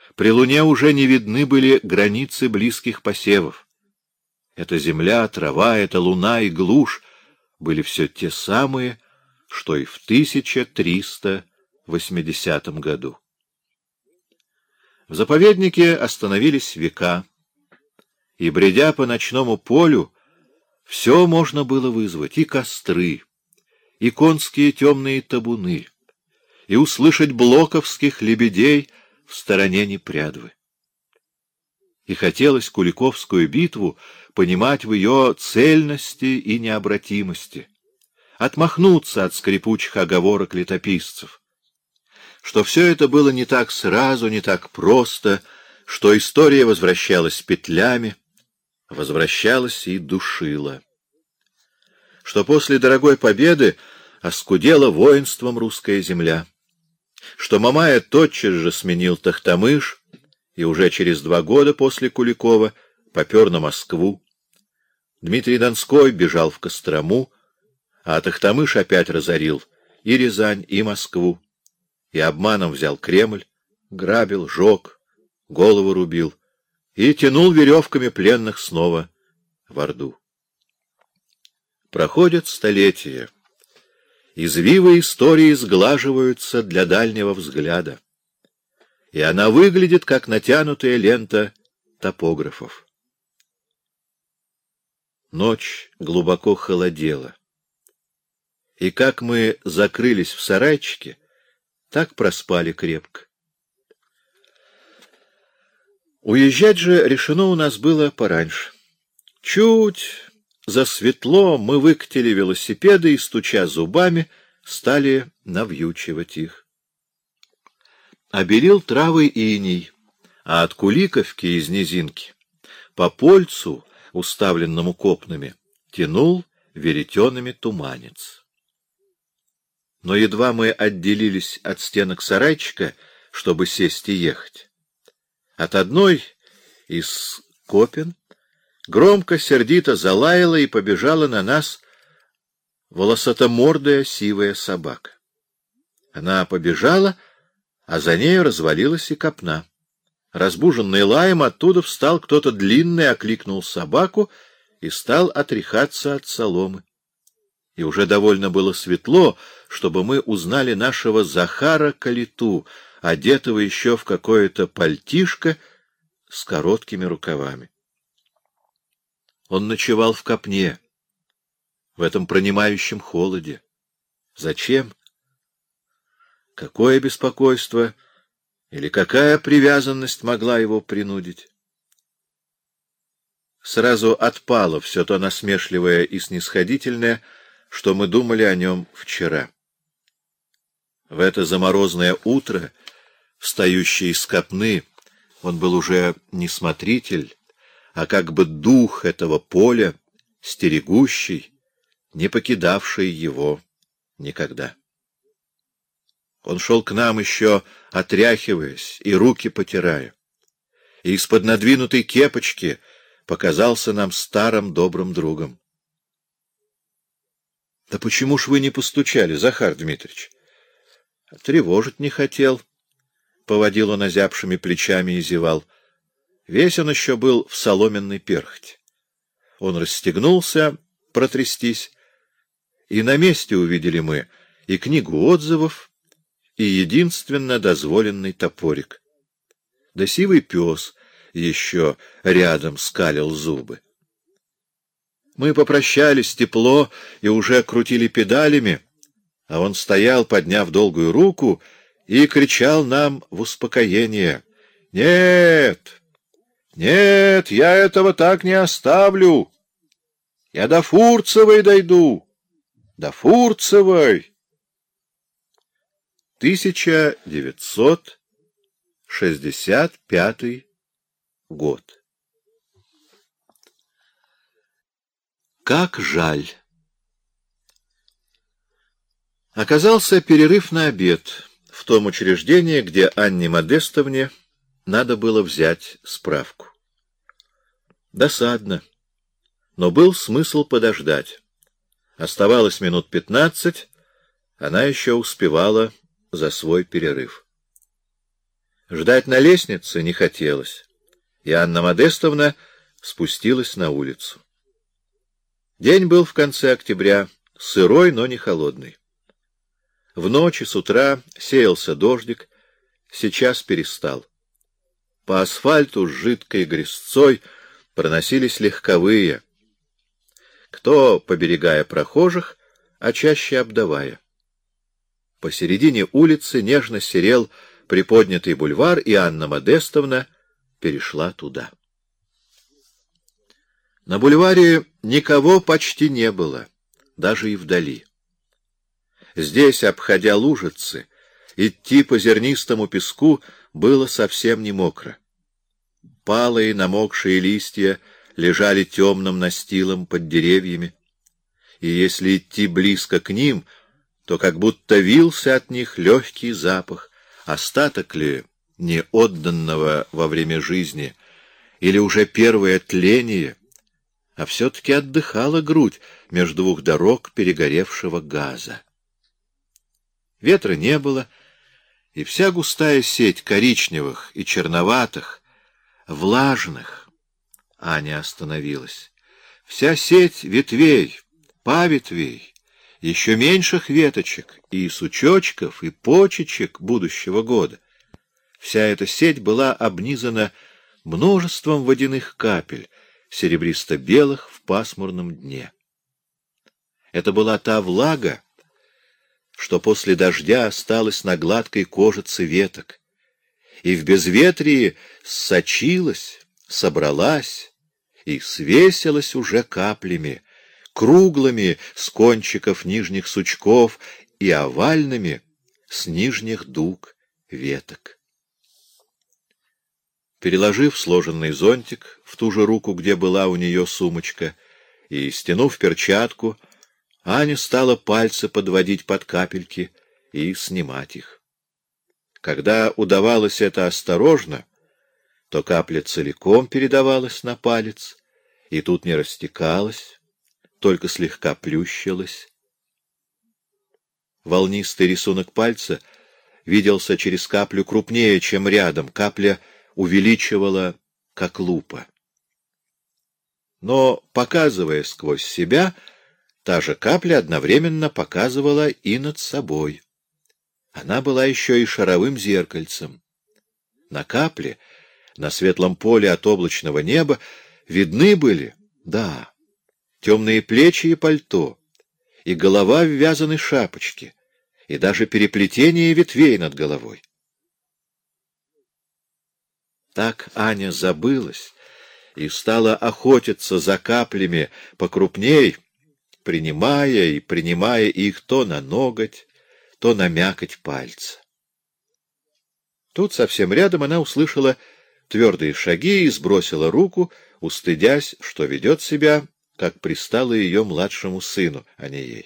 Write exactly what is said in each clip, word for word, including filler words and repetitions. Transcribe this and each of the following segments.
При луне уже не видны были границы близких посевов. Эта земля, трава, эта луна и глушь были все те самые, что и в тысяча триста восьмидесятом году. В заповеднике остановились века, и, бредя по ночному полю, все можно было вызвать: и костры, и конские темные табуны, и услышать блоковских лебедей в стороне Непрядвы. И хотелось Куликовскую битву понимать в ее цельности и необратимости, отмахнуться от скрипучих оговорок летописцев, что все это было не так сразу, не так просто, что история возвращалась петлями, возвращалась и душила, что после дорогой победы оскудела воинством русская земля, что Мамая тотчас же сменил Тохтамыш и уже через два года после Куликова попер на Москву. Дмитрий Донской бежал в Кострому, а Тохтамыш опять разорил и Рязань, и Москву, и обманом взял Кремль, грабил, жег, голову рубил и тянул веревками пленных снова в Орду. Проходят столетия. Извивы истории сглаживаются для дальнего взгляда, и она выглядит, как натянутая лента топографов. Ночь глубоко холодела, и как мы закрылись в сарайчике, так проспали крепко. Уезжать же решено у нас было пораньше. Чуть засветло мы выкатили велосипеды и, стуча зубами, стали навьючивать их. Обелил травы иней, а от Куликовки из низинки по польцу, уставленному копнами, тянул веретенами туманец. Но едва мы отделились от стенок сарайчика, чтобы сесть и ехать, от одной из копен громко, сердито залаяла и побежала на нас волосатомордая сивая собака. Она побежала, а за нею развалилась и копна. Разбуженный лаем, оттуда встал кто-то длинный, окликнул собаку и стал отряхаться от соломы. И уже довольно было светло, чтобы мы узнали нашего Захара Калиту, одетого еще в какое-то пальтишко с короткими рукавами. Он ночевал в копне, в этом пронимающем холоде. Зачем? Какое беспокойство или какая привязанность могла его принудить? Сразу отпало все то насмешливое и снисходительное, что мы думали о нем вчера. В это заморозное утро, встающий из копны, он был уже не смотритель, а как бы дух этого поля, стерегущий, не покидавший его никогда. Он шел к нам еще, отряхиваясь и руки потирая, и из-под надвинутой кепочки показался нам старым добрым другом. — Да почему ж вы не постучали, Захар Дмитрич? — Тревожить не хотел. Поводил он озябшими плечами и зевал. Весь он еще был в соломенной перхоти. Он расстегнулся протрястись, и на месте увидели мы и книгу отзывов, и единственно дозволенный топорик. Да сивый пес еще рядом скалил зубы. Мы попрощались тепло и уже крутили педалями, а он стоял, подняв долгую руку, и кричал нам в успокоение: «Нет! Нет, я этого так не оставлю! Я до Фурцевой дойду! До Фурцевой!» тысяча девятьсот шестьдесят пятый год. Как жаль! Оказался перерыв на обед в том учреждении, где Анне Модестовне надо было взять справку. Досадно, но был смысл подождать. Оставалось минут пятнадцать, она еще успевала за свой перерыв. Ждать на лестнице не хотелось, и Анна Модестовна спустилась на улицу. День был в конце октября, сырой, но не холодный. В ночь и с утра сеялся дождик, сейчас перестал. По асфальту с жидкой грязцой проносились легковые, кто поберегая прохожих, а чаще обдавая. Посередине улицы нежно серел приподнятый бульвар, и Анна Модестовна перешла туда. На бульваре никого почти не было, даже и вдали. Здесь, обходя лужицы, идти по зернистому песку было совсем не мокро. Палые намокшие листья лежали темным настилом под деревьями, и если идти близко к ним, то как будто вился от них легкий запах, остаток ли не отданного во время жизни, или уже первое тление, а все-таки отдыхала грудь между двух дорог перегоревшего газа. Ветра не было, и вся густая сеть коричневых и черноватых, влажных, Аня остановилась, вся сеть ветвей, паветвей, еще меньших веточек и сучочков, и почечек будущего года. Вся эта сеть была обнизана множеством водяных капель, серебристо-белых в пасмурном дне. Это была та влага, что после дождя осталась на гладкой кожице веток, и в безветрии сочилась, собралась и свесилась уже каплями, круглыми с кончиков нижних сучков и овальными с нижних дуг веток. Переложив сложенный зонтик в ту же руку, где была у нее сумочка, и стянув перчатку, Аня стала пальцы подводить под капельки и снимать их. Когда удавалось это осторожно, то капля целиком передавалась на палец, и тут не растекалась, только слегка плющилась. Волнистый рисунок пальца виделся через каплю крупнее, чем рядом, капля увеличивала, как лупа. Но, показывая сквозь себя, та же капля одновременно показывала и над собой. Она была еще и шаровым зеркальцем. На капле, на светлом поле от облачного неба, видны были, да, темные плечи и пальто, и голова в вязаной шапочке, и даже переплетение ветвей над головой. Так Аня забылась и стала охотиться за каплями покрупней, принимая и принимая их то на ноготь, то на мякоть пальца. Тут совсем рядом она услышала твердые шаги и сбросила руку, устыдясь, что ведет себя, как пристало ее младшему сыну, а не ей.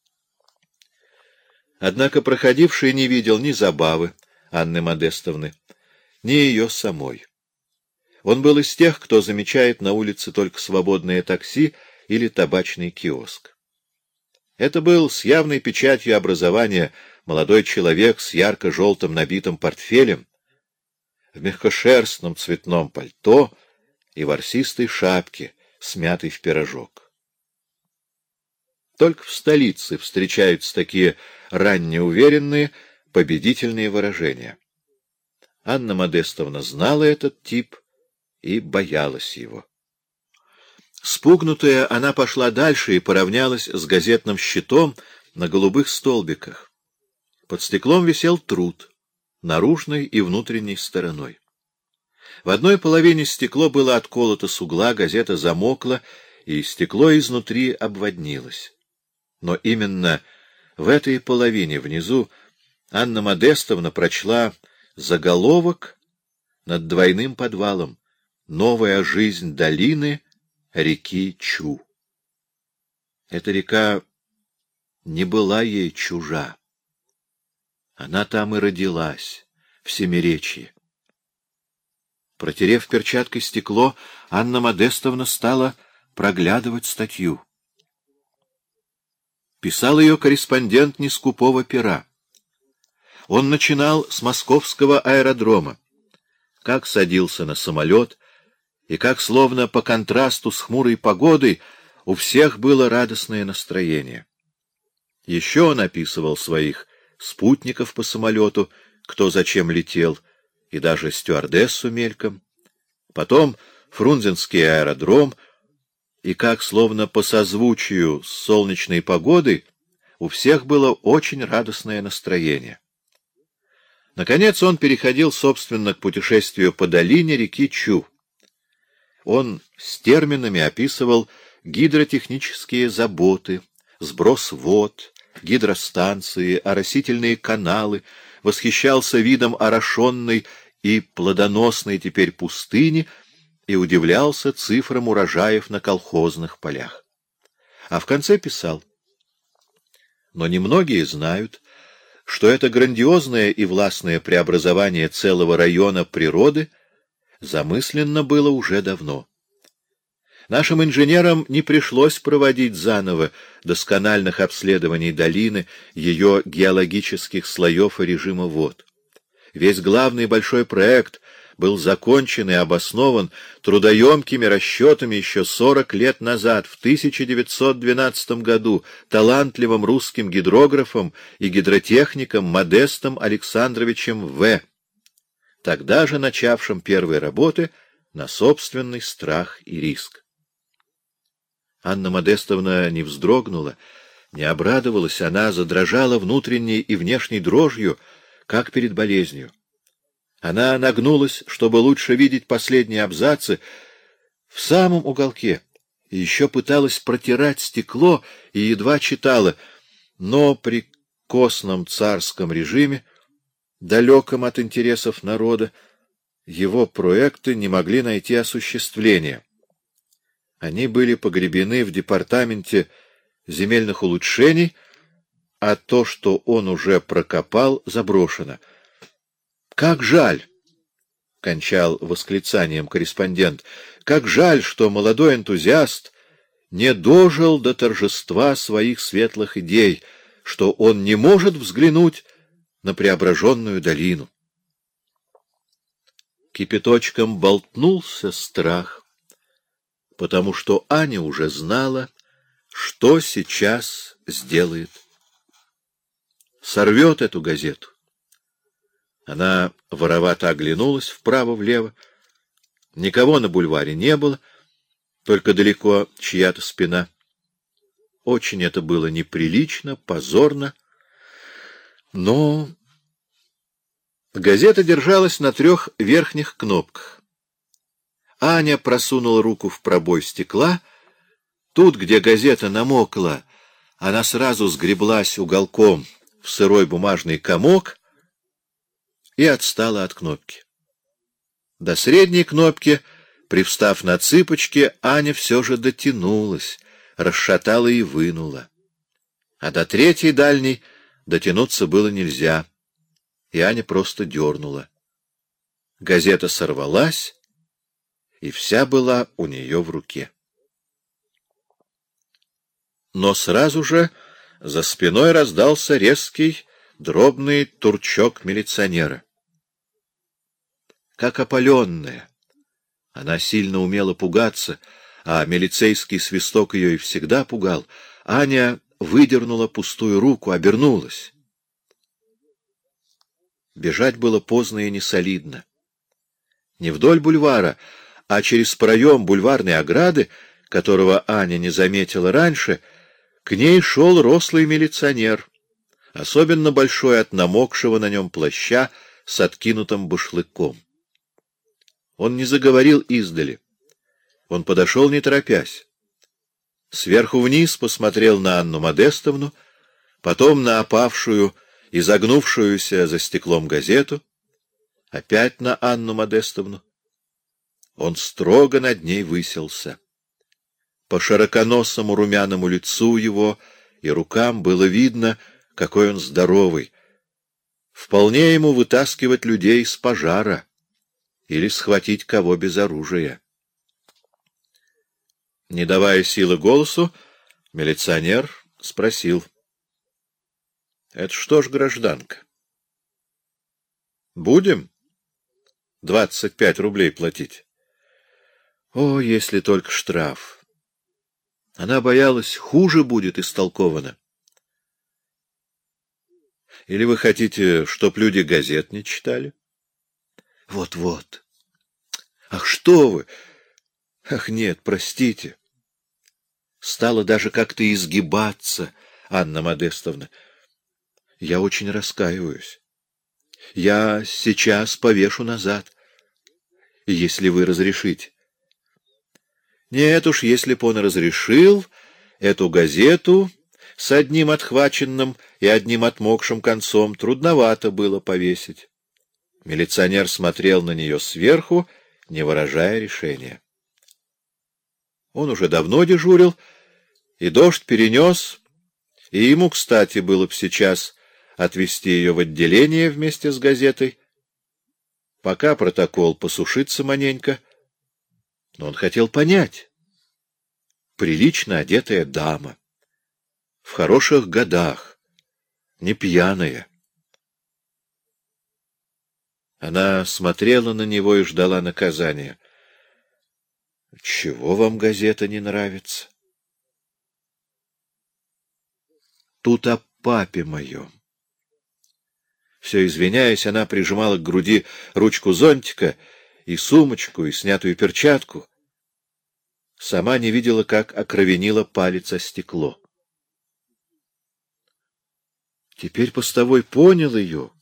Однако проходивший не видел ни забавы Анны Модестовны, ни ее самой. Он был из тех, кто замечает на улице только свободное такси или табачный киоск. Это был с явной печатью образования молодой человек с ярко-желтым набитым портфелем, в мягкошерстном цветном пальто и ворсистой шапке, смятой в пирожок. Только в столице встречаются такие раннеуверенные, победительные выражения. Анна Модестовна знала этот тип и боялась его. Спугнутая, она пошла дальше и поравнялась с газетным щитом на голубых столбиках. Под стеклом висел труд, наружной и внутренней стороной. В одной половине стекло было отколото с угла, газета замокла, и стекло изнутри обводнилось. Но именно в этой половине внизу Анна Модестовна прочла заголовок над двойным подвалом: «Новая жизнь долины реки Чу». Эта река не была ей чужа. Она там и родилась, в Семиречье. Протерев перчаткой стекло, Анна Модестовна стала проглядывать статью. Писал ее корреспондент не скупого пера. Он начинал с московского аэродрома, как садился на самолет, и как, словно по контрасту с хмурой погодой, у всех было радостное настроение. Еще он описывал своих спутников по самолету, кто зачем летел, и даже стюардессу мельком. Потом Фрунзенский аэродром, и как, словно по созвучию с солнечной погодой, у всех было очень радостное настроение. Наконец он переходил, собственно, к путешествию по долине реки Чу. Он с терминами описывал гидротехнические заботы, сброс вод, гидростанции, оросительные каналы, восхищался видом орошенной и плодоносной теперь пустыни и удивлялся цифрам урожаев на колхозных полях. А в конце писал: «Но немногие знают, что это грандиозное и властное преобразование целого района природы замысленно было уже давно. Нашим инженерам не пришлось проводить заново доскональных обследований долины, ее геологических слоев и режима вод. Весь главный большой проект был закончен и обоснован трудоемкими расчетами еще сорок лет назад, в тысяча девятьсот двенадцатом году, талантливым русским гидрографом и гидротехником Модестом Александровичем В., тогда же начавшим первые работы на собственный страх и риск». Анна Модестовна не вздрогнула, не обрадовалась, она задрожала внутренней и внешней дрожью, как перед болезнью. Она нагнулась, чтобы лучше видеть последние абзацы, в самом уголке, и еще пыталась протирать стекло и едва читала, но при косном царском режиме, далеком от интересов народа, его проекты не могли найти осуществления. Они были погребены в департаменте земельных улучшений, а то, что он уже прокопал, заброшено. «Как жаль!» — кончал восклицанием корреспондент. «Как жаль, что молодой энтузиаст не дожил до торжества своих светлых идей, что он не может взглянуть на преображенную долину». Кипяточком болтнулся страх, потому что Аня уже знала, что сейчас сделает. Сорвет эту газету. Она воровато оглянулась вправо-влево. Никого на бульваре не было, только далеко чья-то спина. Очень это было неприлично, позорно, но газета держалась на трех верхних кнопках. Аня просунула руку в пробой стекла. Тут, где газета намокла, она сразу сгреблась уголком в сырой бумажный комок и отстала от кнопки. До средней кнопки, привстав на цыпочки, Аня все же дотянулась, расшатала и вынула. А до третьей дальней дотянуться было нельзя, и Аня просто дернула. Газета сорвалась, и вся была у нее в руке. Но сразу же за спиной раздался резкий, дробный турчок милиционера. Как опаленная, она сильно умела пугаться, а милицейский свисток ее и всегда пугал, Аня выдернула пустую руку, обернулась. Бежать было поздно и несолидно. Не вдоль бульвара, а через проем бульварной ограды, которого Аня не заметила раньше, к ней шел рослый милиционер, особенно большой от намокшего на нем плаща с откинутым башлыком. Он не заговорил издали. Он подошел, не торопясь. Сверху вниз посмотрел на Анну Модестовну, потом на опавшую и загнувшуюся за стеклом газету, опять на Анну Модестовну. Он строго над ней высился. По широконосому румяному лицу его и рукам было видно, какой он здоровый. Вполне ему вытаскивать людей с пожара или схватить кого без оружия. Не давая силы голосу, милиционер спросил: — Это что ж, гражданка, Будем двадцать пять рублей платить? О, если только штраф. Она боялась, хуже будет истолковано. Или вы хотите, чтоб люди газет не читали? Вот-вот. Ах, что вы! Ах, нет, простите. Стала даже как-то изгибаться Анна Модестовна. Я очень раскаиваюсь. Я сейчас повешу назад, если вы разрешите. Нет уж, если б он разрешил, эту газету с одним отхваченным и одним отмокшим концом трудновато было повесить. Милиционер смотрел на нее сверху, не выражая решения. Он уже давно дежурил, и дождь перенес, и ему, кстати, было б сейчас отвезти ее в отделение вместе с газетой, пока протокол посушится маненько. Но он хотел понять. Прилично одетая дама, в хороших годах, не пьяная. Она смотрела на него и ждала наказания. Чего вам газета не нравится? Тут о папе моем. Все извиняясь, она прижимала к груди ручку зонтика и сумочку, и снятую перчатку. Сама не видела, как окровенила палец о стекло. Теперь постовой понял ее